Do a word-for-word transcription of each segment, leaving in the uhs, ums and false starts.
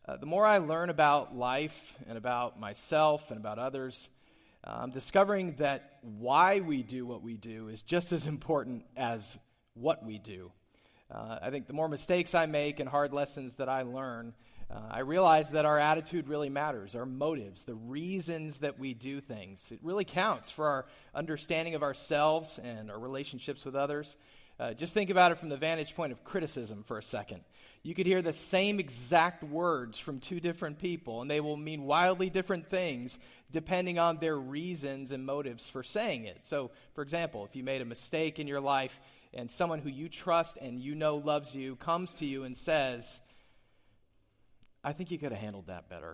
Uh, the more I learn about life and about myself and about others, uh, I'm discovering that why we do what we do is just as important as what we do. Uh, I think the more mistakes I make and hard lessons that I learn, uh, I realize that our attitude really matters, our motives, the reasons that we do things. It really counts for our understanding of ourselves and our relationships with others. Uh, just think about it from the vantage point of criticism for a second. You could hear the same exact words from two different people, and they will mean wildly different things depending on their reasons and motives for saying it. So, for example, if you made a mistake in your life and someone who you trust and you know loves you comes to you and says, I think you could have handled that better.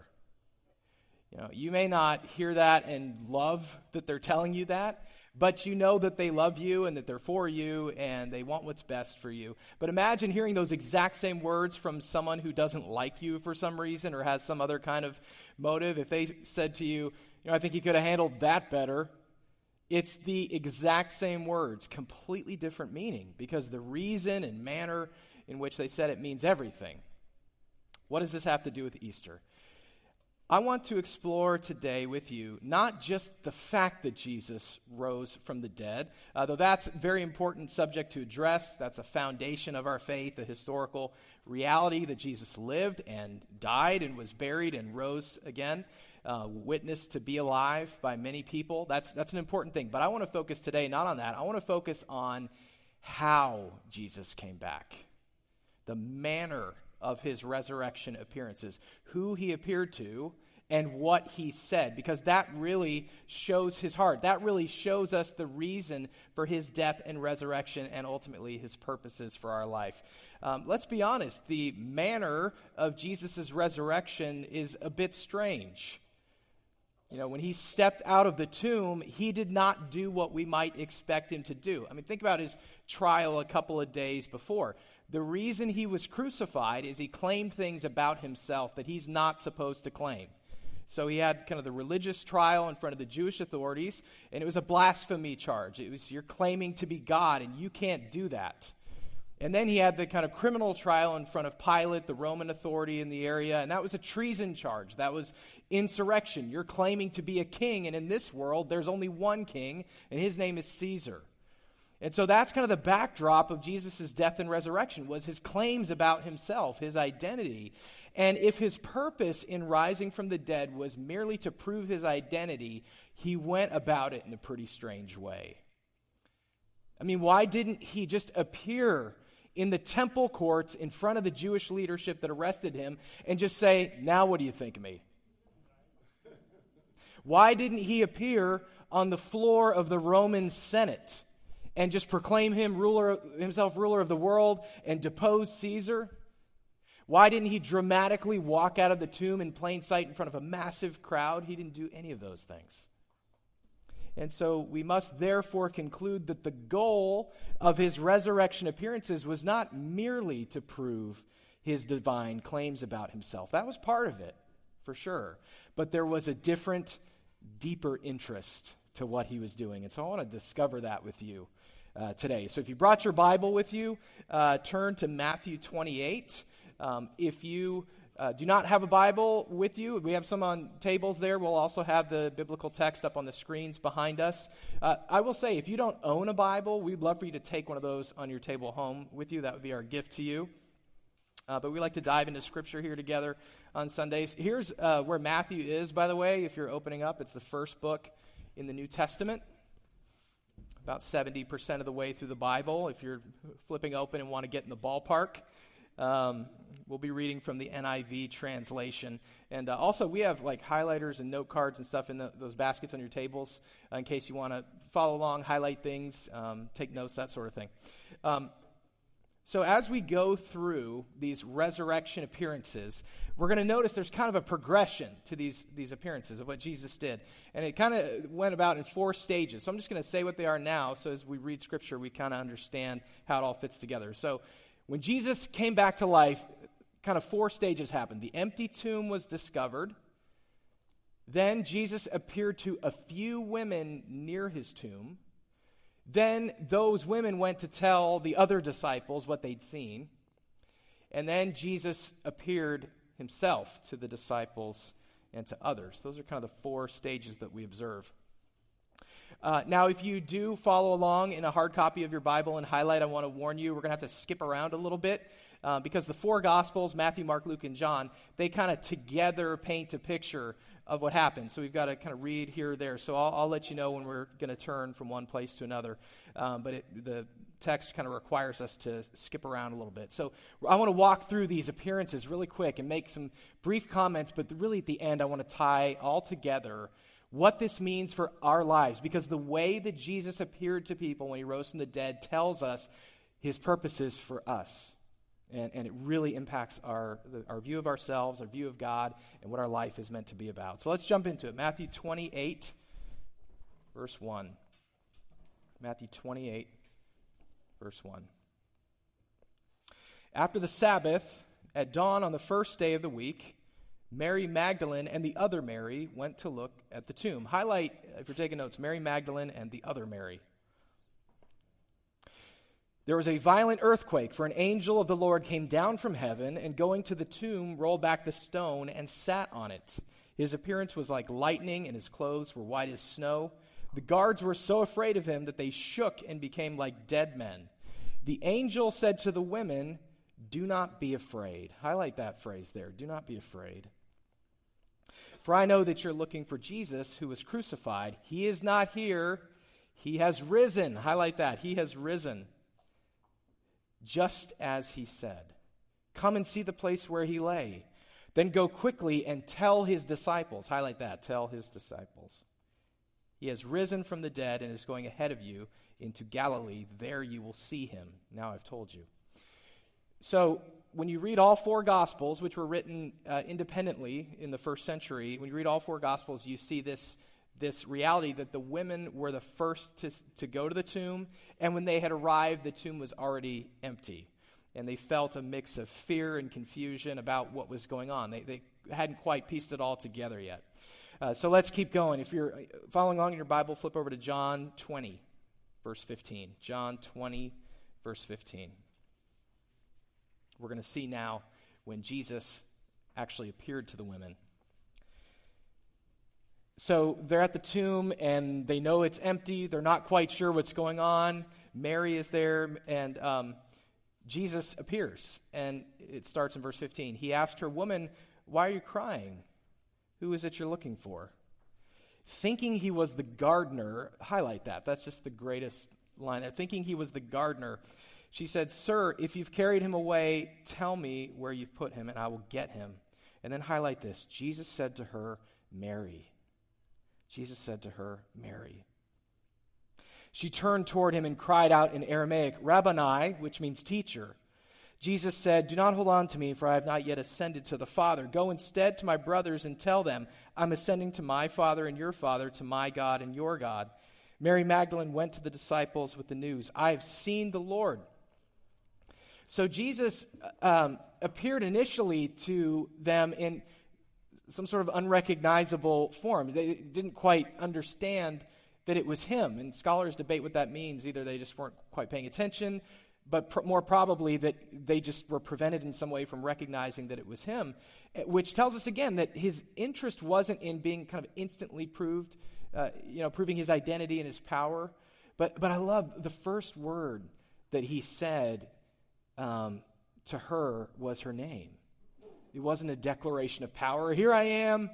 You know, you may not hear that and love that they're telling you that, but you know that they love you and that they're for you and they want what's best for you. But imagine hearing those exact same words from someone who doesn't like you for some reason or has some other kind of motive. If they said to you, you know, I think you could have handled that better. It's the exact same words, completely different meaning, because the reason and manner in which they said it means everything. What does this have to do with Easter? I want to explore today with you not just the fact that Jesus rose from the dead, uh, though that's a very important subject to address. That's a foundation of our faith, a historical reality that Jesus lived and died and was buried and rose again, uh, witnessed to be alive by many people. That's, that's an important thing. But I want to focus today not on that. I want to focus on how Jesus came back, the manner of his resurrection appearances, who he appeared to, and what he said, because that really shows his heart. That really shows us the reason for his death and resurrection and ultimately his purposes for our life. Um, let's be honest, the manner of Jesus' resurrection is a bit strange. You know, when he stepped out of the tomb, he did not do what we might expect him to do. I mean, think about his trial a couple of days before. The reason he was crucified is he claimed things about himself that he's not supposed to claim. So he had kind of the religious trial in front of the Jewish authorities, and it was a blasphemy charge. It was, you're claiming to be God, and you can't do that. And then he had the kind of criminal trial in front of Pilate, the Roman authority in the area, and that was a treason charge. That was insurrection. You're claiming to be a king, and in this world, there's only one king, and his name is Caesar. And so that's kind of the backdrop of Jesus' death and resurrection, was his claims about himself, his identity. And if his purpose in rising from the dead was merely to prove his identity, he went about it in a pretty strange way. I mean, why didn't he just appear in the temple courts in front of the Jewish leadership that arrested him and just say, now what do you think of me? Why didn't he appear on the floor of the Roman Senate and just proclaim him ruler, himself ruler of the world and depose Caesar? Why didn't he dramatically walk out of the tomb in plain sight in front of a massive crowd? He didn't do any of those things. And so we must therefore conclude that the goal of his resurrection appearances was not merely to prove his divine claims about himself. That was part of it, for sure. But there was a different, deeper interest to what he was doing. And so I want to discover that with you uh, today. So if you brought your Bible with you, uh, turn to Matthew twenty-eight. Um, if you uh, do not have a Bible with you, we have some on tables there. We'll also have the biblical text up on the screens behind us. Uh, I will say, if you don't own a Bible, we'd love for you to take one of those on your table home with you. That would be our gift to you. Uh, but we like to dive into Scripture here together on Sundays. Here's uh, where Matthew is, by the way, if you're opening up. It's the first book in the New Testament. About seventy percent of the way through the Bible, if you're flipping open and want to get in the ballpark. Um, we'll be reading from the N I V translation. And uh, also, we have like highlighters and note cards and stuff in the, those baskets on your tables uh, in case you want to follow along, highlight things, um, take notes, that sort of thing. Um, so as we go through these resurrection appearances, we're going to notice there's kind of a progression to these, these appearances of what Jesus did. And it kind of went about in four stages. So I'm just going to say what they are now, so as we read Scripture, we kind of understand how it all fits together. So when Jesus came back to life, kind of four stages happened. The empty tomb was discovered. Then Jesus appeared to a few women near his tomb. Then those women went to tell the other disciples what they'd seen. And then Jesus appeared himself to the disciples and to others. Those are kind of the four stages that we observe. Uh, now, if you do follow along in a hard copy of your Bible and highlight, I want to warn you, we're going to have to skip around a little bit uh, because the four Gospels, Matthew, Mark, Luke, and John, they kind of together paint a picture of what happened. So we've got to kind of read here or there. So I'll, I'll let you know when we're going to turn from one place to another. Um, but it, the text kind of requires us to skip around a little bit. So I want to walk through these appearances really quick and make some brief comments, but really at the end I want to tie all together what this means for our lives, because the way that Jesus appeared to people when he rose from the dead tells us his purposes for us. And, and it really impacts our, the, our view of ourselves, our view of God, and what our life is meant to be about. So let's jump into it. Matthew twenty-eight, verse one. Matthew twenty-eight, verse one. After the Sabbath, at dawn on the first day of the week, Mary Magdalene and the other Mary went to look at the tomb. Highlight, if you're taking notes, Mary Magdalene and the other Mary. There was a violent earthquake, for an angel of the Lord came down from heaven and going to the tomb rolled back the stone and sat on it. His appearance was like lightning and his clothes were white as snow. The guards were so afraid of him that they shook and became like dead men. The angel said to the women, "Do not be afraid." Highlight that phrase there. Do not be afraid. For I know that you're looking for Jesus who was crucified. He is not here. He has risen. Highlight that. He has risen. Just as he said. Come and see the place where he lay. Then go quickly and tell his disciples. Highlight that. Tell his disciples. He has risen from the dead and is going ahead of you into Galilee. There you will see him. Now I've told you. So when you read all four Gospels, which were written uh, independently in the first century, when you read all four Gospels, you see this, this reality that the women were the first to, to go to the tomb, and when they had arrived, the tomb was already empty. And they felt a mix of fear and confusion about what was going on. They, they hadn't quite pieced it all together yet. Uh, so let's keep going. If you're following along in your Bible, flip over to John twenty, verse fifteen. John twenty, verse fifteen. We're going to see now when Jesus actually appeared to the women. So they're at the tomb, and they know it's empty. They're not quite sure what's going on. Mary is there, and um, Jesus appears. And it starts in verse fifteen. He asked her, "Woman, why are you crying? Who is it you're looking for?" Thinking he was the gardener, highlight that. That's just the greatest line there. Thinking he was the gardener, she said, "Sir, if you've carried him away, tell me where you've put him, and I will get him." And then highlight this. Jesus said to her, "Mary." Jesus said to her, "Mary." She turned toward him and cried out in Aramaic, "Rabboni," which means teacher. Jesus said, "Do not hold on to me, for I have not yet ascended to the Father. Go instead to my brothers and tell them, I'm ascending to my Father and your Father, to my God and your God." Mary Magdalene went to the disciples with the news, "I have seen the Lord." So Jesus um, appeared initially to them in some sort of unrecognizable form. They didn't quite understand that it was him. And scholars debate what that means. Either they just weren't quite paying attention, but pr- more probably that they just were prevented in some way from recognizing that it was him, which tells us again that his interest wasn't in being kind of instantly proved, uh, you know, proving his identity and his power. But, but I love the first word that he said Um, to her was her name. It wasn't a declaration of power. Here I am.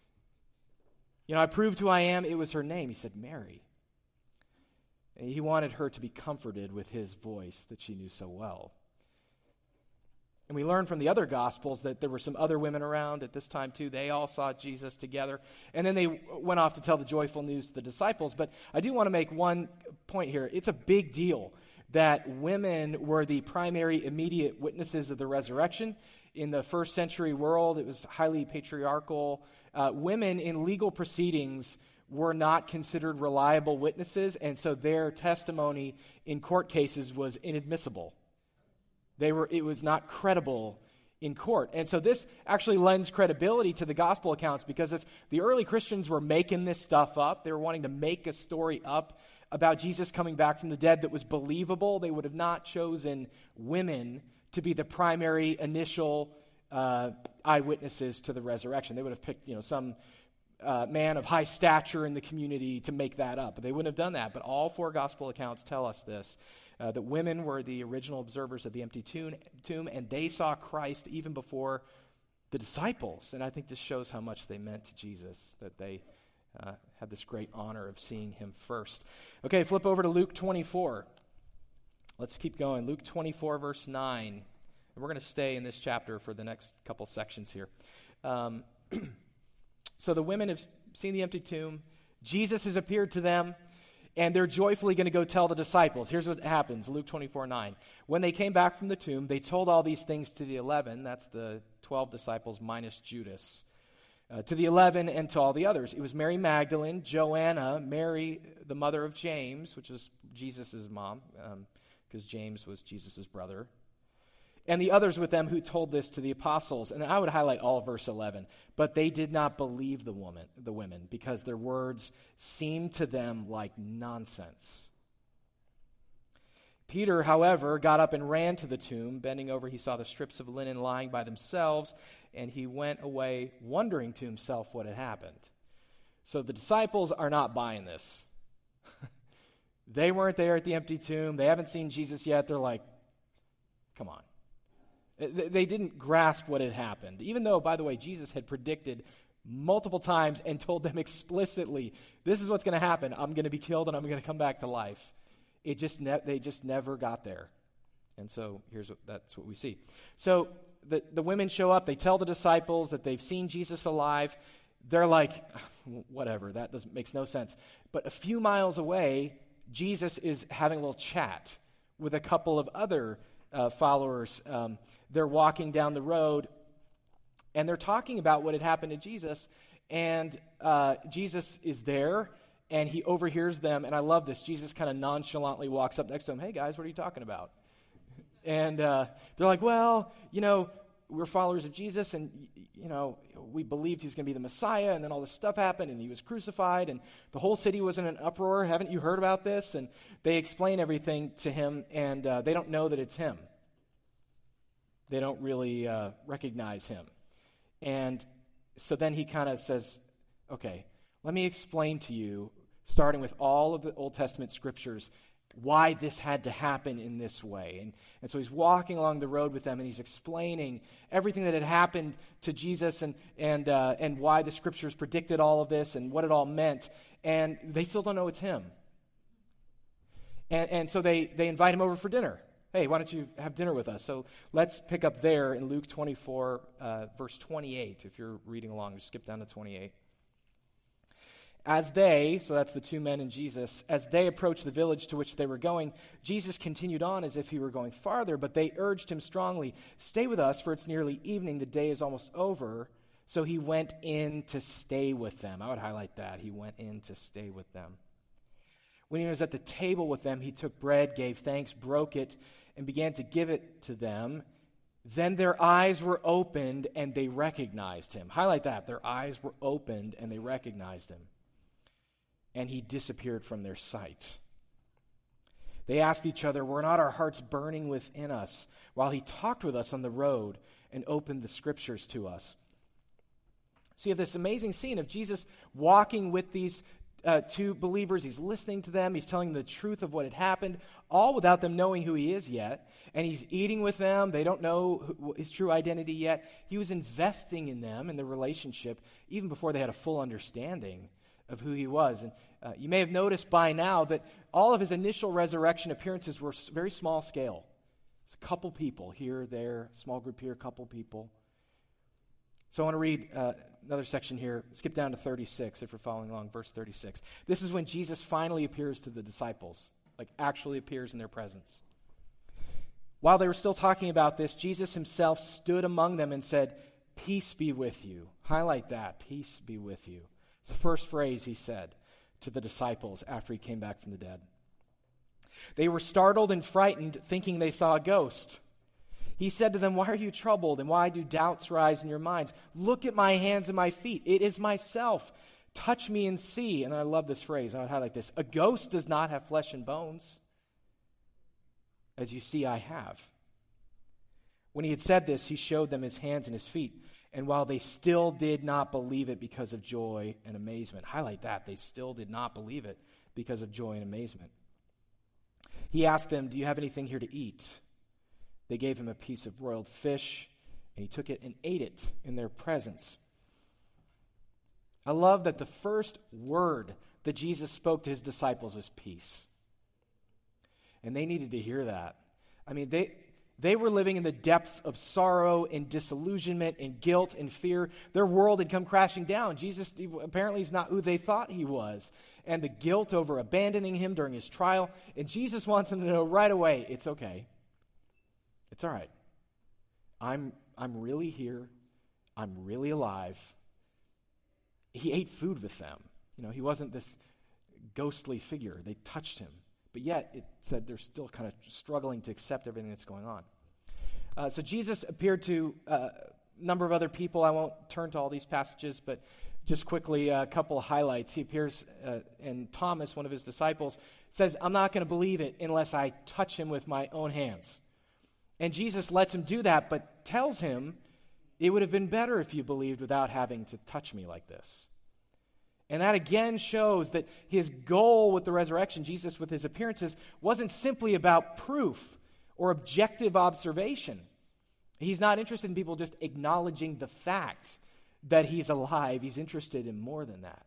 You know, I proved who I am. It was her name. He said, "Mary." And he wanted her to be comforted with his voice that she knew so well. And we learn from the other Gospels that there were some other women around at this time too. They all saw Jesus together. And then they went off to tell the joyful news to the disciples. But I do want to make one point here. It's a big deal that women were the primary immediate witnesses of the resurrection. In the first century world, it was highly patriarchal. Uh, women in legal proceedings were not considered reliable witnesses, and so their testimony in court cases was inadmissible. They were, it was not credible in court. And so this actually lends credibility to the gospel accounts, because if the early Christians were making this stuff up, they were wanting to make a story up about Jesus coming back from the dead that was believable, they would have not chosen women to be the primary initial uh, eyewitnesses to the resurrection. They would have picked, you know, some uh, man of high stature in the community to make that up. But they wouldn't have done that. But all four gospel accounts tell us this, uh, that women were the original observers of the empty tomb, tomb, and they saw Christ even before the disciples. And I think this shows how much they meant to Jesus, that they uh, had this great honor of seeing him first. Okay, flip over to Luke twenty-four. Let's keep going. Luke twenty-four, verse nine. And we're going to stay in this chapter for the next couple sections here. Um, so the women have seen the empty tomb. Jesus has appeared to them, and they're joyfully going to go tell the disciples. Here's what happens, Luke twenty-four, nine. When they came back from the tomb, they told all these things to the eleven. That's the twelve disciples minus Judas. Uh, to the eleven and to all the others. It was Mary Magdalene, Joanna, Mary, the mother of James, which is Jesus' mom, because um, James was Jesus' brother, and the others with them who told this to the apostles. And I would highlight all of verse eleven. But they did not believe the woman, the women, because their words seemed to them like nonsense. Peter, however, got up and ran to the tomb. Bending over, he saw the strips of linen lying by themselves, and he went away wondering to himself what had happened. So the disciples are not buying this. They weren't there at the empty tomb. They haven't seen Jesus yet. They're like, come on. They didn't grasp what had happened, even though, by the way, Jesus had predicted multiple times and told them explicitly, this is what's going to happen. I'm going to be killed and I'm going to come back to life. It just ne- they just never got there. And so here's what that's what we see. So the, the women show up. They tell the disciples that they've seen Jesus alive. They're like, whatever, that doesn't makes no sense. But a few miles away, Jesus is having a little chat with a couple of other uh, followers. Um, they're walking down the road, and they're talking about what had happened to Jesus. And uh, Jesus is there, and he overhears them. And I love this. Jesus kind of nonchalantly walks up next to him. Hey, guys, what are you talking about? And uh, they're like, well, you know, we're followers of Jesus, and, you know, we believed he was going to be the Messiah, and then all this stuff happened, and he was crucified, and the whole city was in an uproar. Haven't you heard about this? And they explain everything to him, and uh, they don't know that it's him. They don't really uh, recognize him. And so then he kind of says, okay, let me explain to you, starting with all of the Old Testament scriptures, why this had to happen in this way. And, and so he's walking along the road with them, and he's explaining everything that had happened to Jesus and and uh, and why the scriptures predicted all of this and what it all meant. And they still don't know it's him. And, and so they, they invite him over for dinner. Hey, why don't you have dinner with us? So let's pick up there in Luke twenty-four, uh, verse twenty-eight. If you're reading along, just skip down to twenty-eight. As they, so that's the two men and Jesus, as they approached the village to which they were going, Jesus continued on as if he were going farther, but they urged him strongly, stay with us, for it's nearly evening, the day is almost over. So he went in to stay with them. I would highlight that. He went in to stay with them. When he was at the table with them, he took bread, gave thanks, broke it, and began to give it to them. Then their eyes were opened, and they recognized him. Highlight that. Their eyes were opened, and they recognized him. And he disappeared from their sight. They asked each other, were not our hearts burning within us while he talked with us on the road and opened the scriptures to us? So you have this amazing scene of Jesus walking with these uh, two believers. He's listening to them. He's telling them the truth of what had happened, all without them knowing who he is yet. And he's eating with them. They don't know who, his true identity yet. He was investing in them, in the relationship, even before they had a full understanding of who he was. And uh, you may have noticed by now that all of his initial resurrection appearances were very small scale. It's a couple people here, there, small group here, couple people. So I want to read uh, another section here. Skip down to thirty-six if you're following along, verse thirty-six. This is when Jesus finally appears to the disciples, like actually appears in their presence. While they were still talking about this, Jesus himself stood among them and said, peace be with you. Highlight that, peace be with you. It's the first phrase he said to the disciples after he came back from the dead. They were startled and frightened, thinking they saw a ghost. He said to them, why are you troubled, and why do doubts rise in your minds? Look at my hands and my feet. It is myself. Touch me and see. And I love this phrase. I would highlight this. A ghost does not have flesh and bones, as you see I have. When he had said this, he showed them his hands and his feet. And while they still did not believe it because of joy and amazement, highlight that, they still did not believe it because of joy and amazement. He asked them, "Do you have anything here to eat?" They gave him a piece of broiled fish, and he took it and ate it in their presence. I love that the first word that Jesus spoke to his disciples was peace. And they needed to hear that. I mean, they they were living in the depths of sorrow and disillusionment and guilt and fear. Their world had come crashing down. Jesus apparently is not who they thought he was. And the guilt over abandoning him during his trial. And Jesus wants them to know right away, it's okay. It's all right. I'm I'm really here. I'm really alive. He ate food with them. You know, he wasn't this ghostly figure. They touched him. But yet, it said they're still kind of struggling to accept everything that's going on. Uh, so Jesus appeared to uh, a number of other people. I won't turn to all these passages, but just quickly, uh, a couple of highlights. He appears, uh, and Thomas, one of his disciples, says, "I'm not going to believe it unless I touch him with my own hands." And Jesus lets him do that, but tells him, "It would have been better if you believed without having to touch me like this." And that again shows that his goal with the resurrection, Jesus with his appearances, wasn't simply about proof or objective observation. He's not interested in people just acknowledging the fact that he's alive. He's interested in more than that.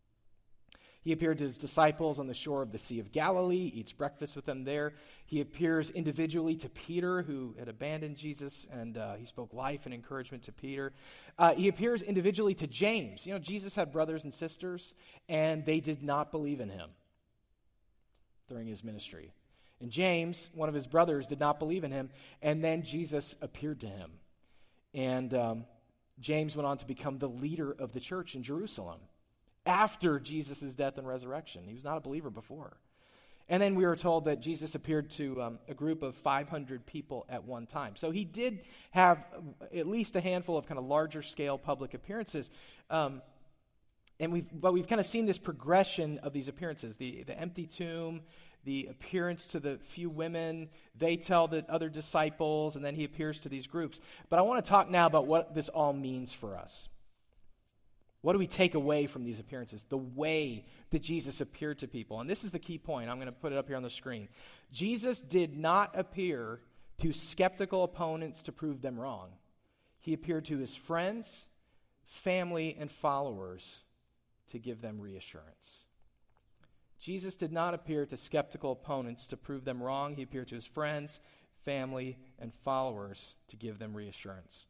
He appeared to his disciples on the shore of the Sea of Galilee, eats breakfast with them there. He appears individually to Peter, who had abandoned Jesus, and uh, he spoke life and encouragement to Peter. Uh, he appears individually to James. You know, Jesus had brothers and sisters, and they did not believe in him during his ministry. And James, one of his brothers, did not believe in him, and then Jesus appeared to him. And um, James went on to become the leader of the church in Jerusalem after Jesus' death and resurrection. He was not a believer before. And then we were told that Jesus appeared to um, a group of five hundred people at one time. So he did have at least a handful of kind of larger scale public appearances. Um, and we've, but we've kind of seen this progression of these appearances. The, the empty tomb, the appearance to the few women, they tell the other disciples, and then he appears to these groups. But I want to talk now about what this all means for us. What do we take away from these appearances? The way that Jesus appeared to people. And this is the key point. I'm going to put it up here on the screen. Jesus did not appear to skeptical opponents to prove them wrong. He appeared to his friends, family, and followers to give them reassurance. Jesus did not appear to skeptical opponents to prove them wrong. He appeared to his friends, family, and followers to give them reassurance.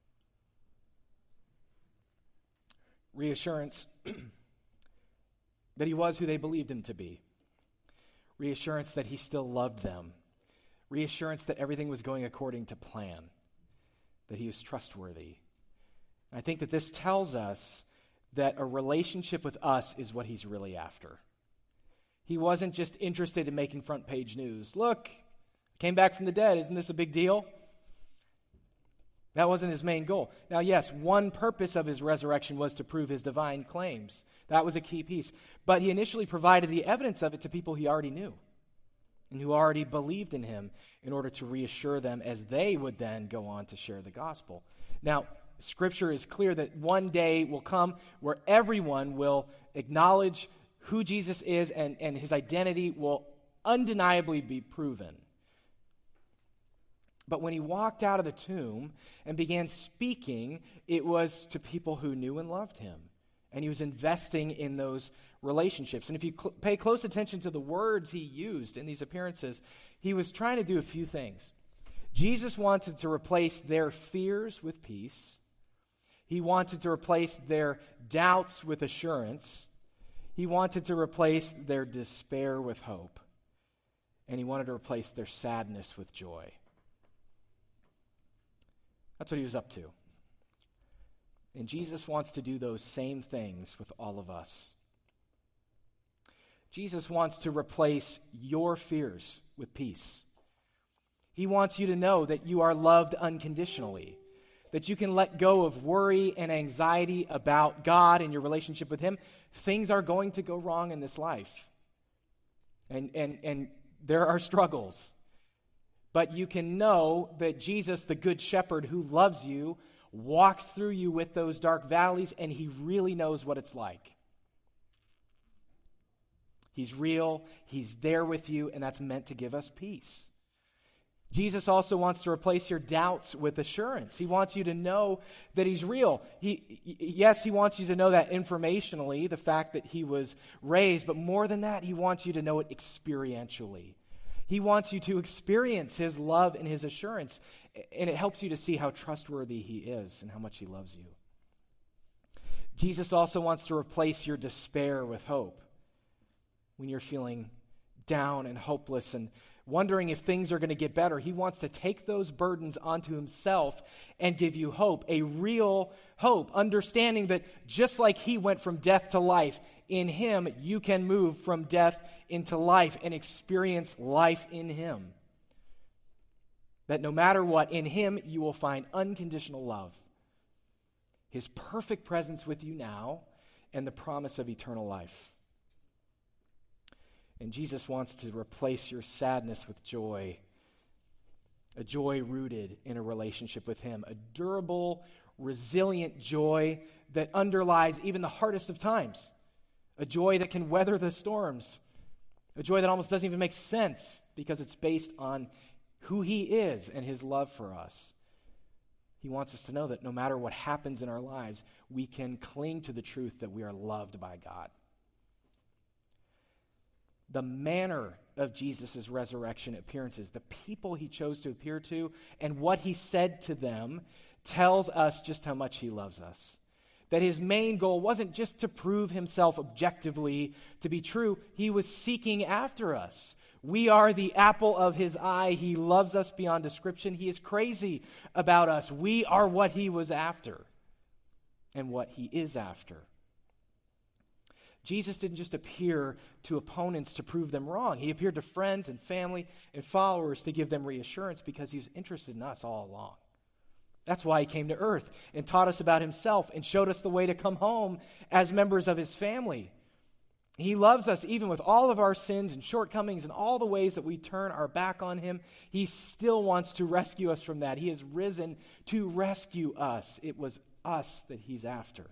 Reassurance that he was who they believed him to be. Reassurance that he still loved them. Reassurance that everything was going according to plan. That he was trustworthy. And I think that this tells us that a relationship with us is what he's really after. He wasn't just interested in making front page news. Look, I came back from the dead. Isn't this a big deal? That wasn't his main goal. Now, yes, one purpose of his resurrection was to prove his divine claims. That was a key piece. But he initially provided the evidence of it to people he already knew and who already believed in him in order to reassure them as they would then go on to share the gospel. Now, Scripture is clear that one day will come where everyone will acknowledge who Jesus is and, and his identity will undeniably be proven. But when he walked out of the tomb and began speaking, it was to people who knew and loved him. And he was investing in those relationships. And if you cl- pay close attention to the words he used in these appearances, he was trying to do a few things. Jesus wanted to replace their fears with peace. He wanted to replace their doubts with assurance. He wanted to replace their despair with hope. And he wanted to replace their sadness with joy. That's what he was up to. And Jesus wants to do those same things with all of us. Jesus wants to replace your fears with peace. He wants you to know that you are loved unconditionally, that you can let go of worry and anxiety about God and your relationship with him. Things are going to go wrong in this life. And, and, and there are struggles. But you can know that Jesus, the Good Shepherd who loves you, walks through you with those dark valleys, and he really knows what it's like. He's real, he's there with you, and that's meant to give us peace. Jesus also wants to replace your doubts with assurance. He wants you to know that he's real. He, yes, he wants you to know that informationally, the fact that he was raised, but more than that, he wants you to know it experientially. He wants you to experience his love and his assurance, and it helps you to see how trustworthy he is and how much he loves you. Jesus also wants to replace your despair with hope. When you're feeling down and hopeless and wondering if things are going to get better, he wants to take those burdens onto himself and give you hope, a real hope, understanding that just like he went from death to life, in him you can move from death into life and experience life in him. That no matter what, in him you will find unconditional love, his perfect presence with you now, and the promise of eternal life. And Jesus wants to replace your sadness with joy, a joy rooted in a relationship with him, a durable, resilient joy that underlies even the hardest of times, a joy that can weather the storms, a joy that almost doesn't even make sense because it's based on who he is and his love for us. He wants us to know that no matter what happens in our lives, we can cling to the truth that we are loved by God. The manner of Jesus' resurrection appearances, the people he chose to appear to, and what he said to them tells us just how much he loves us. That his main goal wasn't just to prove himself objectively to be true. He was seeking after us. We are the apple of his eye. He loves us beyond description. He is crazy about us. We are what he was after and what he is after. Jesus didn't just appear to opponents to prove them wrong. He appeared to friends and family and followers to give them reassurance because he was interested in us all along. That's why he came to earth and taught us about himself and showed us the way to come home as members of his family. He loves us even with all of our sins and shortcomings and all the ways that we turn our back on him. He still wants to rescue us from that. He has risen to rescue us. It was us that he's after.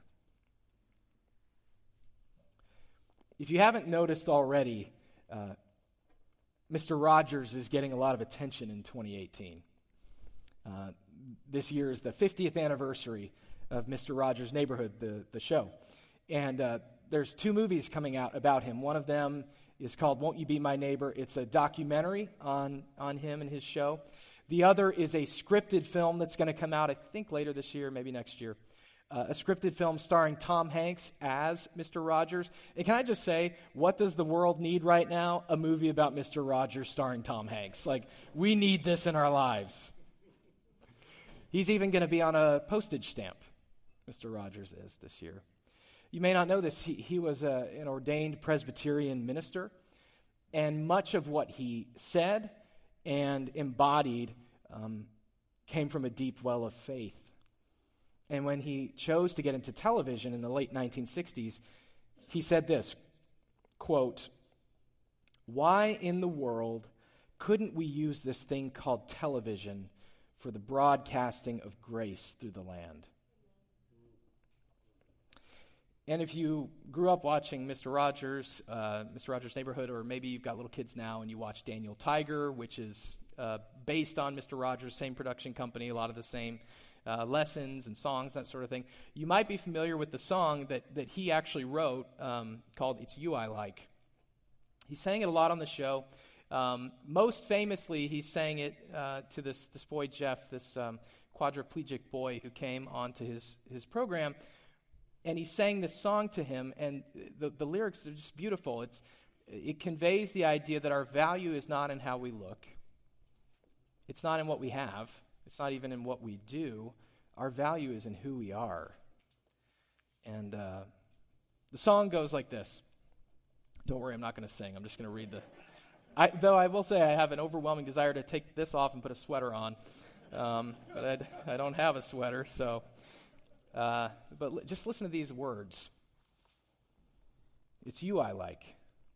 If you haven't noticed already, uh, Mister Rogers is getting a lot of attention in twenty eighteen. Uh, this year is the fiftieth anniversary of Mister Rogers' Neighborhood, the, the show. And uh, there's two movies coming out about him. One of them is called Won't You Be My Neighbor? It's a documentary on, on him and his show. The other is a scripted film that's going to come out, I think, later this year, maybe next year. Uh, a scripted film starring Tom Hanks as Mister Rogers. And can I just say, what does the world need right now? A movie about Mister Rogers starring Tom Hanks. Like, we need this in our lives. He's even going to be on a postage stamp, Mister Rogers is this year. You may not know this. He, he was a, an ordained Presbyterian minister, and much of what he said and embodied um, came from a deep well of faith. And when he chose to get into television in the late nineteen sixties, he said this, quote, "Why in the world couldn't we use this thing called television for the broadcasting of grace through the land?" And if you grew up watching Mister Rogers, uh, Mister Rogers' Neighborhood, or maybe you've got little kids now and you watch Daniel Tiger, which is uh, based on Mister Rogers, same production company, a lot of the same Uh, lessons and songs, that sort of thing. You might be familiar with the song that, that he actually wrote um, called It's You I Like. He sang it a lot on the show. Um, most famously, he sang it uh, to this this boy, Jeff, this um, quadriplegic boy who came onto his, his program, and he sang this song to him, and the, the lyrics are just beautiful. It's It conveys the idea that our value is not in how we look. It's not in what we have. It's not even in what we do. Our value is in who we are. And uh, the song goes like this. Don't worry, I'm not going to sing. I'm just going to read the... I, though I will say I have an overwhelming desire to take this off and put a sweater on. Um, but I, I don't have a sweater, so... Uh, but l- just listen to these words. It's you I like.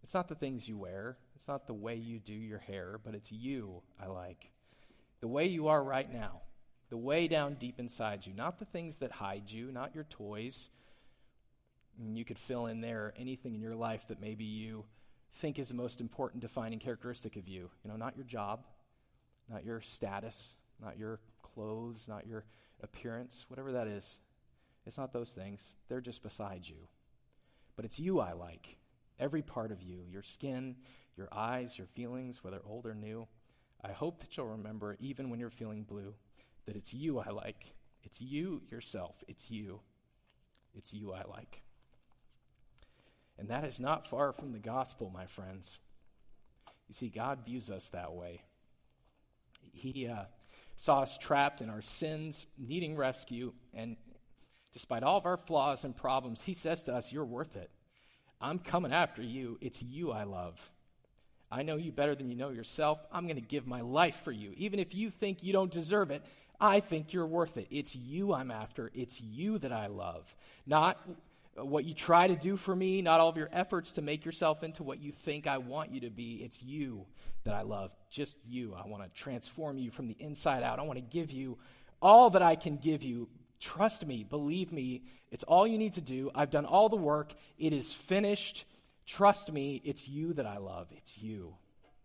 It's not the things you wear. It's not the way you do your hair, but it's you I like. The way you are right now. The way down deep inside you. Not the things that hide you, not your toys. And you could fill in there anything in your life that maybe you think is the most important defining characteristic of you. You know, not your job, not your status, not your clothes, not your appearance, whatever that is. It's not those things. They're just beside you. But it's you I like. Every part of you, your skin, your eyes, your feelings, whether old or new. I hope that you'll remember, even when you're feeling blue, that it's you I like. It's you yourself. It's you. It's you I like. And that is not far from the gospel, my friends. You see, God views us that way. He uh, saw us trapped in our sins, needing rescue, and despite all of our flaws and problems, he says to us, you're worth it. I'm coming after you. It's you I love. I know you better than you know yourself. I'm going to give my life for you. Even if you think you don't deserve it, I think you're worth it. It's you I'm after. It's you that I love. Not what you try to do for me, not all of your efforts to make yourself into what you think I want you to be. It's you that I love. Just you. I want to transform you from the inside out. I want to give you all that I can give you. Trust me, believe me, it's all you need to do. I've done all the work. It is finished. Trust me, it's you that I love. It's you.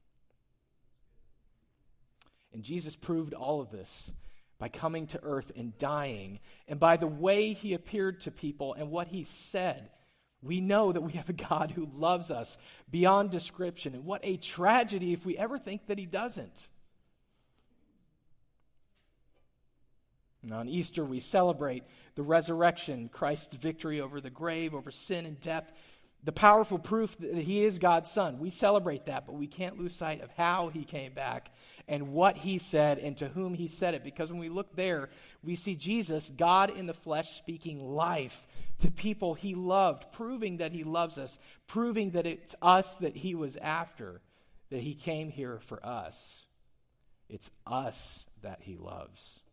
And Jesus proved all of this by coming to earth and dying, and by the way he appeared to people and what he said. We know that we have a God who loves us beyond description, and what a tragedy if we ever think that he doesn't. And on Easter, we celebrate the resurrection, Christ's victory over the grave, over sin and death, the powerful proof that he is God's Son. We celebrate that, but we can't lose sight of how he came back and what he said and to whom he said it. Because when we look there, we see Jesus, God in the flesh, speaking life to people he loved, proving that he loves us, proving that it's us that he was after, that he came here for us. It's us that he loves.